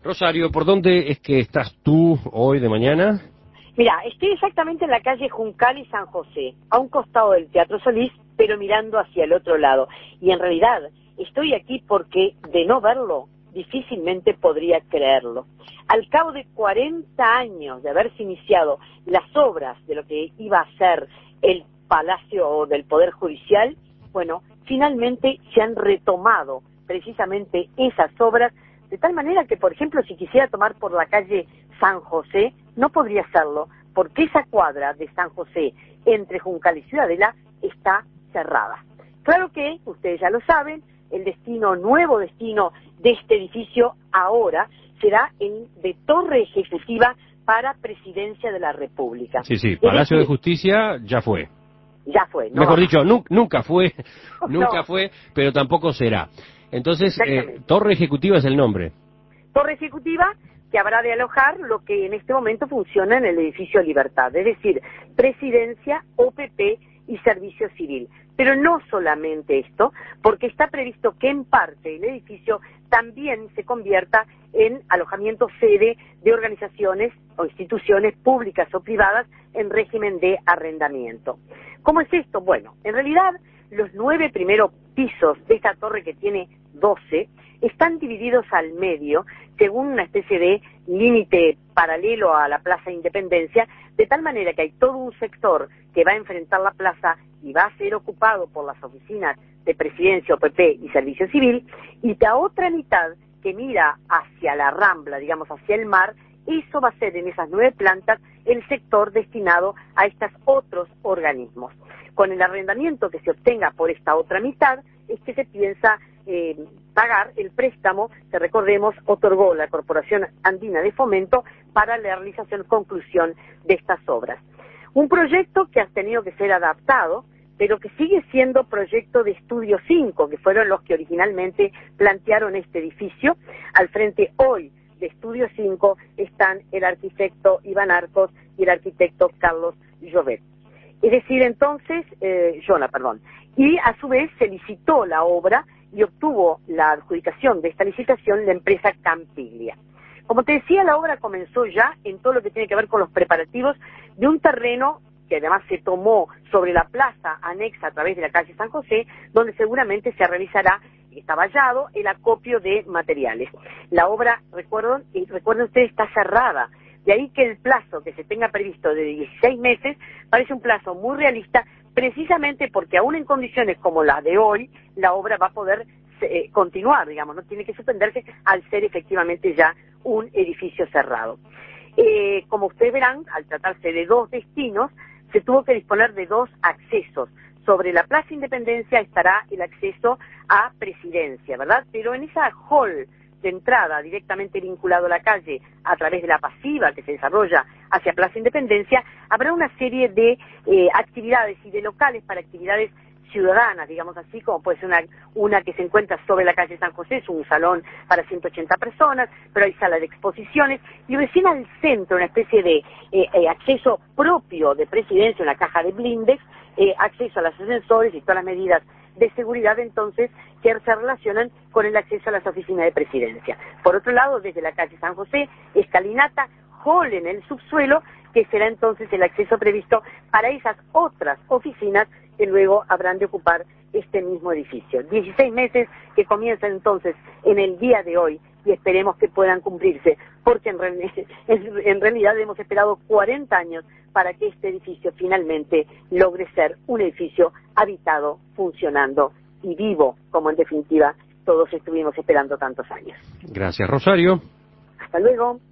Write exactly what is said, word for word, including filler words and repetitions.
Rosario, ¿por dónde es que estás tú hoy de mañana? Mira, estoy exactamente en la calle Juncal y San José, a un costado del Teatro Solís, pero mirando hacia el otro lado. Y en realidad estoy aquí porque de no verlo, difícilmente podría creerlo. Al cabo de cuarenta años de haberse iniciado las obras de lo que iba a ser el Palacio del Poder Judicial, bueno, finalmente se han retomado precisamente esas obras, de tal manera que, por ejemplo, si quisiera tomar por la calle San José, no podría hacerlo, porque esa cuadra de San José entre Juncal y Ciudadela está cerrada. Claro que, ustedes ya lo saben, el destino, nuevo destino de este edificio ahora será el de Torre Ejecutiva para Presidencia de la República. Sí, sí, Palacio de Justicia ya fue. Ya fue, ¿no? Mejor dicho, nu nunca fue, nunca no. fue, pero tampoco será. Entonces, eh, Torre Ejecutiva es el nombre. Torre Ejecutiva que habrá de alojar lo que en este momento funciona en el edificio Libertad, es decir, Presidencia, O P P y Servicio Civil. Pero no solamente esto, porque está previsto que en parte el edificio también se convierta en alojamiento sede de organizaciones o instituciones públicas o privadas en régimen de arrendamiento. ¿Cómo es esto? Bueno, en realidad los nueve primeros pisos de esta torre, que tiene doce, están divididos al medio según una especie de límite paralelo a la Plaza Independencia, de tal manera que hay todo un sector que va a enfrentar la plaza y va a ser ocupado por las oficinas de Presidencia, O P P y Servicio Civil, y la otra mitad que mira hacia la Rambla, digamos hacia el mar, eso va a ser en esas nueve plantas el sector destinado a estos otros organismos. Con el arrendamiento que se obtenga por esta otra mitad es que se piensa eh, pagar el préstamo que, recordemos, otorgó la Corporación Andina de Fomento para la realización, conclusión de estas obras. Un proyecto que ha tenido que ser adaptado, pero que sigue siendo proyecto de Estudio cinco, que fueron los que originalmente plantearon este edificio. Al frente hoy de Estudio cinco están el arquitecto Iván Arcos y el arquitecto Carlos Llobet. Es decir, entonces, eh, Jona, perdón. Y a su vez se licitó la obra y obtuvo la adjudicación de esta licitación la empresa Campiglia. Como te decía, la obra comenzó ya en todo lo que tiene que ver con los preparativos de un terreno que además se tomó sobre la plaza anexa a través de la calle San José, donde seguramente se realizará, está vallado, el acopio de materiales. La obra, recuerden, recuerden ustedes, está cerrada. De ahí que el plazo que se tenga previsto de dieciséis meses parece un plazo muy realista, precisamente porque aún en condiciones como las de hoy, la obra va a poder eh, continuar, digamos, no tiene que suspenderse al ser efectivamente ya un edificio cerrado. Eh, como ustedes verán, al tratarse de dos destinos, se tuvo que disponer de dos accesos. Sobre la Plaza Independencia estará el acceso a Presidencia, ¿verdad? Pero en esa hall de entrada directamente vinculado a la calle a través de la pasiva que se desarrolla hacia Plaza Independencia, habrá una serie de eh, actividades y de locales para actividades ciudadanas, digamos así, como puede ser una, una que se encuentra sobre la calle San José, es un salón para ciento ochenta personas, pero hay sala de exposiciones, y recién al centro, una especie de eh, eh, acceso propio de Presidencia, una caja de blindex, eh, acceso a los ascensores y todas las medidas de seguridad, entonces, que se relacionan con el acceso a las oficinas de Presidencia. Por otro lado, desde la calle San José, escalinata, hall en el subsuelo, que será entonces el acceso previsto para esas otras oficinas que luego habrán de ocupar este mismo edificio. dieciséis meses que comienzan entonces en el día de hoy y esperemos que puedan cumplirse, porque en, re en realidad hemos esperado cuarenta años para que este edificio finalmente logre ser un edificio habitado, funcionando y vivo, como en definitiva todos estuvimos esperando tantos años. Gracias, Rosario. Hasta luego.